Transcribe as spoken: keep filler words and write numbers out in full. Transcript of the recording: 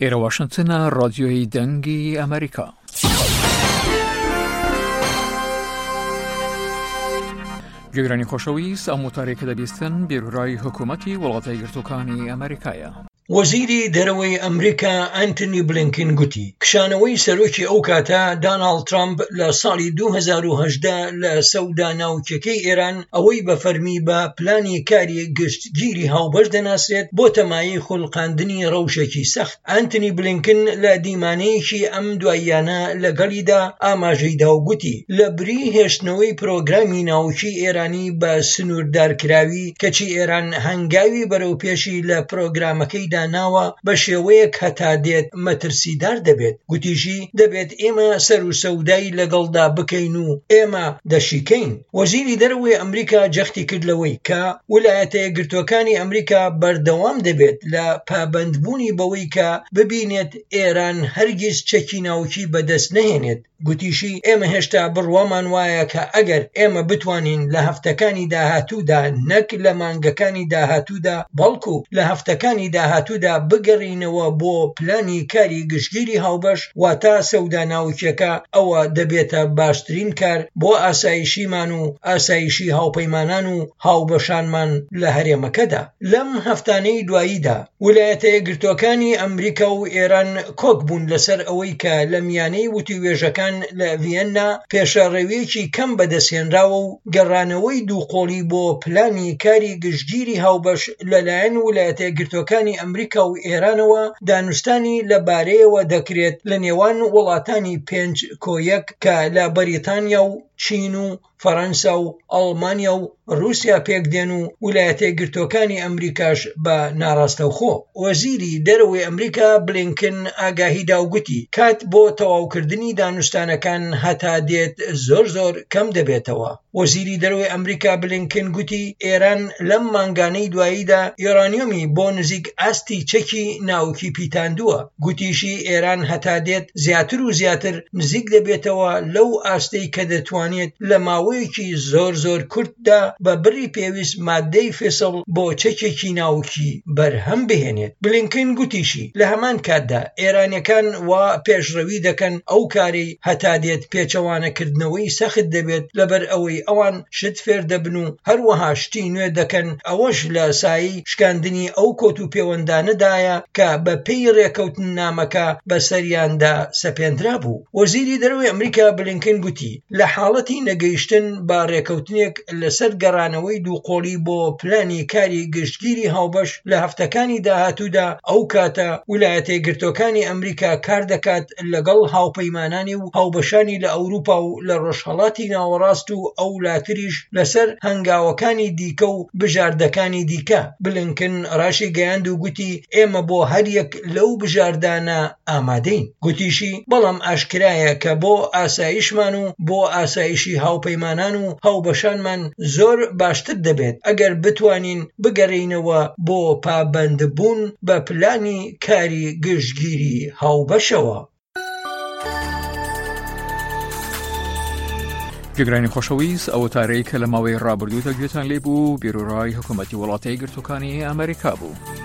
ئێرە واشنگتنە ڕادیۆی دەنگی ئەمریکا. گوێگرانی خۆشەویست، ئەم وتارێک کە دەبیستن بێروورای حکوومەتی وڵاتە یەکگرتووەکانی ئەمریکایە. وەزیری دەرەوەی ئەمریکا ئەنتنی بلینکن گوتی کشانەوەی سەرۆکی ئەو کاتە داناڵد ترامپ لە ساڵی دوو هەزار و هەژدە لە سەودا ناوچەکەی ئێران ئەوەی بە فەرمی بە پلانی کاری گشتگیری هاوبەش دەناسرێت بۆ تەمایی خوڵقاندنی ڕەوشێکی سەخت. ئەنتنی بلینکن لە دیمانەیەکی ئەم دواییانە لەگەڵیدا ئاماژەیدا و گوتی لە بری هێشتنەوەی پرۆگرامی ناوچەی ئێرانی بە سنووردارکراوی کەچی ئێران هەنگاوی بەرەوپێشی لە پرۆگرامەکەیدا ناوە بە شێوەیەک هەتا دێت مەترسیدار دەبێت. گوتیژی دەبێت ئێمە سەر و سەودای لەگەڵدا بکەین و ئێمە دەشیکەین. وەزیری دەرەوەی ئەمریکا جەختی کردلەوەی کە ویلایەتە یەکگرتووەکانی ئەمریکا بەردەوام دەبێت لە پابەندبوونی بەوەی کە ببینێت ئێران هەرگیز چەکی ناوچی بەدەست نەهێنێت. گوتیشی ئێمە هێشتا بڕوامان وایە کە ئەگەر ئێمە بتوانین لە هەفتەکانی داهاتوودا نەک لە مانگەکانی داهاتوودا بەڵکو لە هەفتەکانی داهاتوودا بگەڕینەوە بۆ پلانی کاری گشتگیری هاوبەش واتە سەودا ناوچیەکە ئەوە دەبێتە باشترین کار بۆ ئاسایشیمان و ئاسایشی هاوپەیمانان و هاوبەشانمان لە هەرێمەکەدا. لەم هەفتانەی دواییدا ویلایەتە یەکگرتووەکانی ئەمریکا و ئێران کۆک بوون لەسەر ئەوەی کە لە میانەی وتیوێژەکان لە ڤیەننا پێشەڕەویەکی کەم بەدەستهێنراوە و گەڕانەوەی دووقۆڵی بۆ پلانی کاری گشتگیری هاوبەش لەلایەن ویلایەتە یەکگرتووەکانی ئەمریکا و ئێرانەوە دانوستانی لەبارەیەوە دەکرێت لە نێوان وڵاتانی پێنج کۆیەک کە لە بەریتانیا و چین و فەڕەنسا و ئەڵمانیا و رووسیا پێکدێن و ویلایەتە یەکگرتووەکانی ئەمریکاش بە ناڕاستەوخۆ. وەزیری دەرەوەی ئەمریکا بلینکن ئاگاهیدا و گوتی کات بۆ تەواوکردنی دانوستانەکان هەتا دێت زۆر زۆر کەم دەبێتەوە. وەزیری دەرەوەی ئەمریکا بلینکن گوتی ئێران لەم مانگانەی دواییدا یۆرانیۆمی بۆ نزیک ئاستی چەکی ناوکی پیتاندووە. گوتیشی ئێران هەتا دێت زیاتر و زیاتر نزیک دەبێتەوە لەو ئاستەی کە دەتوانێت لە ماوەیەکی زۆر زۆر کورتدا بە بڕی پێویست مادەی فێسڵ بۆ چەکێکی ناوکی بەرهەم بهێنێت. بلینکن گوتیشی لە هەمان کاتدا ئێرانیەکان وا پێشڕەوی دەکەن ئەو کارەی هەتا دێت پێچەوانەکردنەوەی سەخت دەبێت لەبەر ئەوەی ئەوان شت فێر دەبن و هەروەها شتی نوێ دەکەن. ئەوەش لە سایی شکاندنی ئەو کۆت و پەیوەندانەدایە کە بە پێی ڕێکەوتن نامەکە بەسەریاندا سەپێنرا بوو. وەزیری دەرەوەی ئەمریکا بلینکن گوتی لە حاڵەتی نەگەیشتن بە ڕێکەوتنێک لەسەر گەڕانەوەی دووقۆڵی بۆ پلانی کاری گشتگیری هاوبەش لە هەفتەکانی داهاتوودا ئەو کاتە ویلایەتە یەکگرتووەکانی ئەمریکا کار دەکات لەگەڵ هاوپەیمانانی و هاوبەشانی لە ئەوروپا و لە ڕۆژهەڵاتی ناوەڕاست و ئەو لاتریش لەسەر هەنگاوەکانی دیکە و بژاردەکانی دیکە. بلینکن ڕاشی گەیاند و گوتی ئێمە بۆ هەریەک لەو بژاردانە ئامادەین. گوتیشی بەڵام ئاشکرایە کە بۆ ئاسایشمان و بۆ ئاسایشی هاوپەیمانان و هاوبەشانمان زۆر باشتر دەبێت ئەگەر بتوانین بگەڕینەوە بۆ پابەندبوون بە پلانی کاری گشتگیری هاوبەشەوە. گوێگرانی خۆشەویست، ئەو وتارەی کە لە ماوەی ڕابردوودا گوێتان لێبوو بێروورای حکوومەتی وڵاتە یەکگرتووەکانی ئەمریکا بوو.